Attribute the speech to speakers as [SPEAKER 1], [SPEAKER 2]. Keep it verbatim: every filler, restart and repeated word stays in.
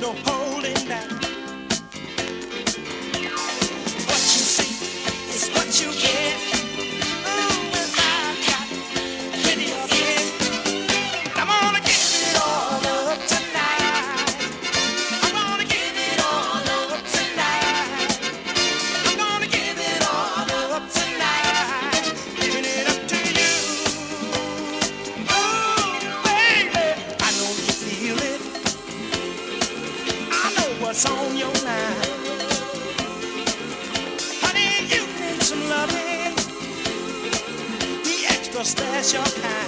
[SPEAKER 1] no holding back. What you see is what you get. Ooh, and I got plenty of it. I'm gonna give it all up tonight. I'm gonna give it all up tonight. I'm gonna give it all up tonight. Giving it up to you. Ooh, baby, I know you feel it. I know what's on your mind. Honey, you need some loving, the extra special kind.